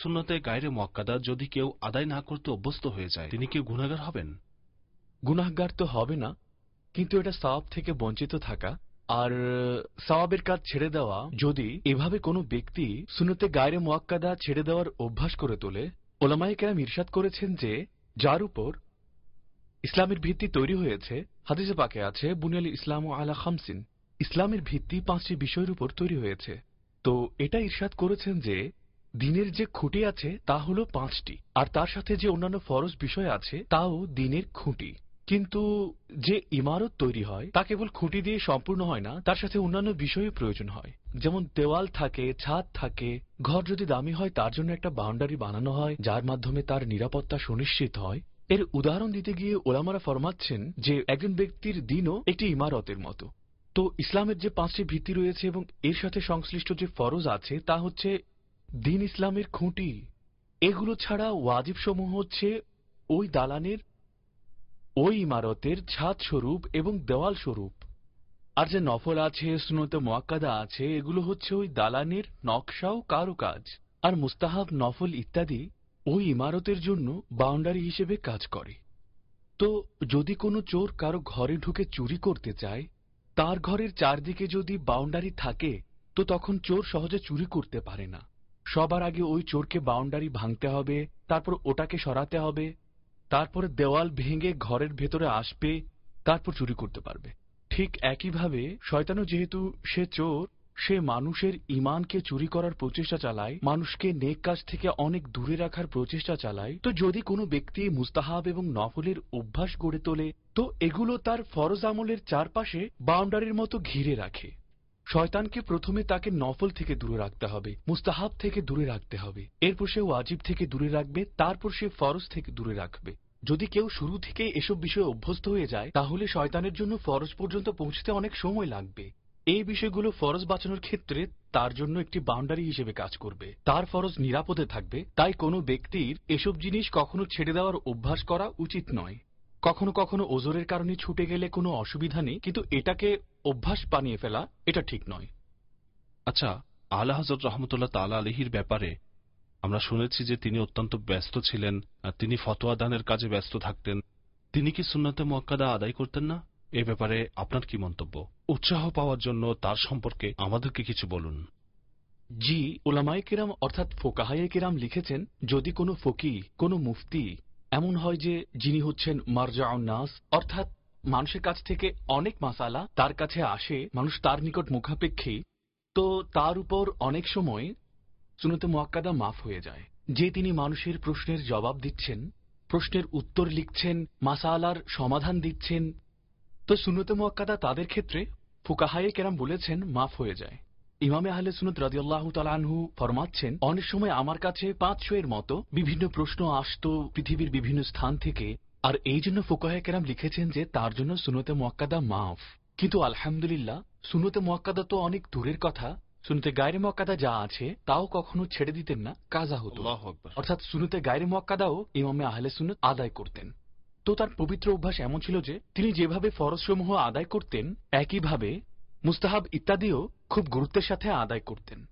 সুন্নতে গায়রে মুআক্কাদা যদি কেউ আদায় না করতে অভ্যস্ত হয়ে যায় তিনি কি গুনাহগার হবেন? গুনাহগার তো হবে না, কিন্তু এটা সওয়াব থেকে বঞ্চিত থাকা আর সওয়াবের কাজ ছেড়ে দেওয়া। যদি এভাবে কোনো ব্যক্তি সুন্নতে গায়রে মুআক্কাদা ছেড়ে দেওয়ার অভ্যাস করে তোলে, ওলামায়ে কেরাম ইরশাদ করেছেন যে যার উপর ইসলামের ভিত্তি তৈরি হয়েছে, হাদিসে পাকে আছে বুনিয়াল ইসলামু আলা খামসিন, ইসলামের ভিত্তি 5টি বিষয়ের উপর তৈরি হয়েছে। তো এটা ইরশাদ করেছেন যে দিনের যে খুঁটি আছে তা হলো 5টি, আর তার সাথে যে অন্যান্য ফরজ বিষয় আছে তাও দিনের খুঁটি। কিন্তু যে ইমারত তৈরি হয় তা কেবল খুঁটি দিয়ে সম্পূর্ণ হয় না, তার সাথে অন্যান্য বিষয়ের প্রয়োজন হয়। যেমন দেওয়াল থাকে, ছাদ থাকে, ঘর যদি দামি হয় তার জন্য একটা বাউন্ডারি বানানো হয় যার মাধ্যমে তার নিরাপত্তা সুনিশ্চিত হয়। এর উদাহরণ দিতে গিয়ে ওলামারা ফরমাচ্ছেন যে একজন ব্যক্তির দিনও একটি ইমারতের মতো। তো ইসলামের যে 5টি ভিত্তি রয়েছে এবং এর সাথে সংশ্লিষ্ট যে ফরজ আছে তা হচ্ছে দিন ইসলামের খুঁটি। এগুলো ছাড়া ওয়াজিব সমূহ হচ্ছে ওই দালানের, ওই ইমারতের ছাদ স্বরূপ এবং দেওয়াল স্বরূপ। আর যে নফল আছে, সুন্নতে মুআক্কাদা আছে, এগুলো হচ্ছে ওই দালানের নকশা ও কারুকাজ। আর মুস্তাহাব, নফল ইত্যাদি ওই ইমারতের জন্য বাউন্ডারি হিসেবে কাজ করে। তো যদি কোনো চোর কারো ঘরে ঢুকে চুরি করতে চায়, তার ঘরের চারদিকে যদি বাউন্ডারি থাকে তো তখন চোর সহজে চুরি করতে পারে না। সবার আগে ওই চোরকে বাউন্ডারি ভাঙতে হবে, তারপর ওটাকে সরাতে হবে, তারপরে দেওয়াল ভেঙে ঘরের ভেতরে আসবে, তারপর চুরি করতে পারবে। ঠিক একইভাবে শয়তানও যেহেতু সে চোর, সে মানুষের ঈমানকে চুরি করার প্রচেষ্টা চালায়, মানুষকে নেক কাজ থেকে অনেক দূরে রাখার প্রচেষ্টা চালায়। তো যদি কোনো ব্যক্তি মুস্তাহাব এবং নফলের অভ্যাস গড়ে তোলে, তো এগুলো তার ফরজ আমলের চারপাশে বাউন্ডারির মতো ঘিরে রাখে। শয়তানকে প্রথমে তাকে নফল থেকে দূরে রাখতে হবে, মুস্তাহাব থেকে দূরে রাখতে হবে, এরপর সে ওয়াজিব থেকে দূরে রাখবে, তারপর সে ফরজ থেকে দূরে রাখবে। যদি কেউ শুরু থেকে এসব বিষয়ে অভ্যস্ত হয়ে যায় তাহলে শয়তানের জন্য ফরজ পর্যন্ত পৌঁছতে অনেক সময় লাগবে। এই বিষয়গুলো ফরজ বাঁচানোর ক্ষেত্রে তার জন্য একটি বাউন্ডারি হিসেবে কাজ করবে, তার ফরজ নিরাপদে থাকবে। তাই কোনো ব্যক্তির এসব জিনিস কখনো ছেড়ে দেওয়ার অভ্যাস করা উচিত নয়। কখনো কখনো ওজরের কারণে ছুটে গেলে কোনো অসুবিধা নেই, কিন্তু এটাকে অভ্যাস বানিয়ে ফেলা এটা ঠিক নয়। আচ্ছা, আলা হযরত রাহমাতুল্লাহ তাআলা আলাইহির ব্যাপারে আমরা শুনেছি যে তিনি অত্যন্ত ব্যস্ত ছিলেন, আর তিনি ফতোয়া দানের কাজে ব্যস্ত থাকতেন। তিনি কি সুন্নতে মুআক্কাদা আদায় করতেন না? এ ব্যাপারে আপনার কি মন্তব্য? উৎসাহ পাওয়ার জন্য তার সম্পর্কে আমাদেরকে কিছু বলুন। জি, উলামায়ে কেরাম অর্থাৎ ফোকাহায়ে কেরাম লিখেছেন, যদি কোনো ফকিহ, কোনো মুফতি এমন হয় যে যিনি হচ্ছেন মারজাউন নাস, অর্থাৎ মানুষের কাছ থেকে অনেক মাসালা তার কাছে আসে, মানুষ তার নিকট মুখাপেক্ষী, তো তার উপর অনেক সময় সুন্নতে মুআক্কাদা মাফ হয়ে যায়। যে তিনি মানুষের প্রশ্নের জবাব দিচ্ছেন, প্রশ্নের উত্তর লিখছেন, মাসালার সমাধান দিচ্ছেন, তো সুন্নতে মুআক্কাদা তাদের ক্ষেত্রে ফুকাহায়ে কেরাম বলেছেন মাফ হয়ে যায়। ইমামে আহলে সুন্নাত রাদিয়াল্লাহু তাআলা আনহু ফরমাচ্ছেন, অনেক সময় আমার কাছে 500 এর মতো বিভিন্ন প্রশ্ন আসতো পৃথিবীর বিভিন্ন স্থান থেকে, আর এই জন্য ফুকাহায়ে কেরাম লিখেছেন যে তার জন্য সুন্নতে মুআক্কাদা মাফ। কিন্তু আলহামদুলিল্লাহ, সুন্নতে মুআক্কাদা তো অনেক দূরের কথা, সুন্নতে গায়রে মুআক্কাদা যা আছে তাও কখনো ছেড়ে দিতেন না, কাজা হতো। আল্লাহু আকবার। অর্থাৎ সুন্নতে গায়রে মুআক্কাদাও ইমামে আহলে সুন্নাত আদায় করতেন। তো তার পবিত্র অভ্যাস এমন ছিল যে তিনি যেভাবে ফরজসমূহ আদায় করতেন একইভাবে মুস্তাহাব ইত্যাদিও খুব গুরুত্বের সাথে আদায় করতেন।